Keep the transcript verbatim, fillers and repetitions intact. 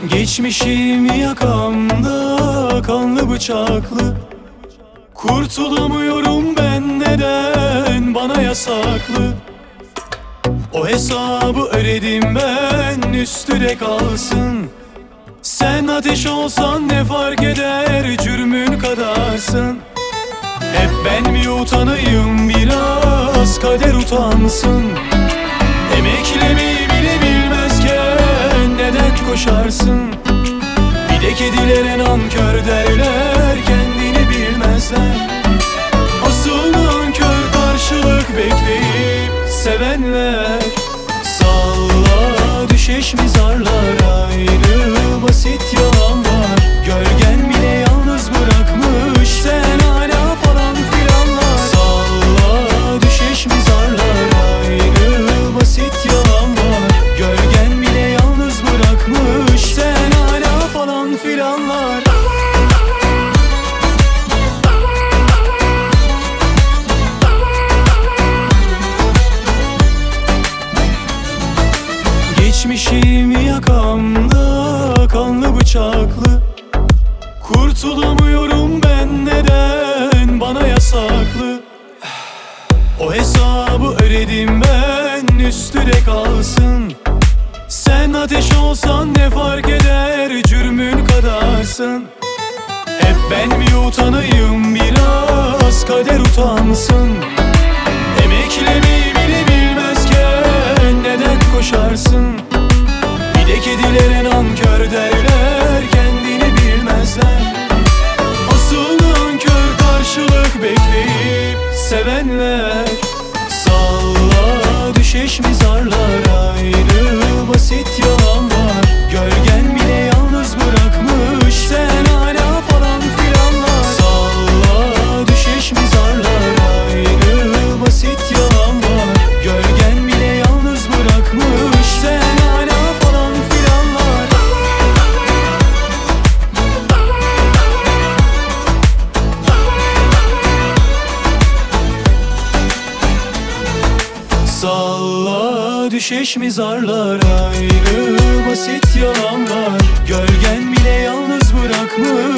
Geçmişim yakamda kanlı bıçaklı. Kurtulamıyorum ben, neden bana yasaklı? O hesabı ödedim ben, üstüne kalsın. Sen ateş olsan ne fark eder, cürmün kadarsın. Hep ben mi utanayım, biraz kader utansın. Emeklemeyi bile bilmezken neden koşarsın? Bir de kedilere nankör derler, kendini bilmezler. Asıl nankör karşılık bekleyip sevenler. Salla düşeş mi zarlar, ayrı basit yalan var. Gölgen bile yalnız bırakmış, sen hala falan filanlar. Salla düşeş mi zarlar, ayrı basit yalan var. Gölgen bile yalnız bırakmış, sen hala falan filanlar. Geçmişim yakamda kanlı bıçaklı. Kurtulamıyorum ben, neden bana yasaklı? O hesabı ödedim ben, üstüne kalsın. Sen ateş olsan ne fark eder, cürmün kadarsın. Hep ben mi utanayım, biraz kader utansın. Emeklemeyi bile bilmezken neden koşarsın? Bir de kedilere nankör derler, kendini bilmezler. Asıl nankör karşılık bekleyip sevenler. Salla düşeş mi zarlar, ayrı basit yalan var. Gölgen bile yalnız bırakmış, sen hala falan filanlar. Salla düşeş mi zarlar, ayrı basit yalan var. Gölgen bile yalnız bırakmış, sen hala falan filanlar. Salla düşeş mi zarlar, ayrı basit yalan var. Gölgen bile yalnız bırakmış,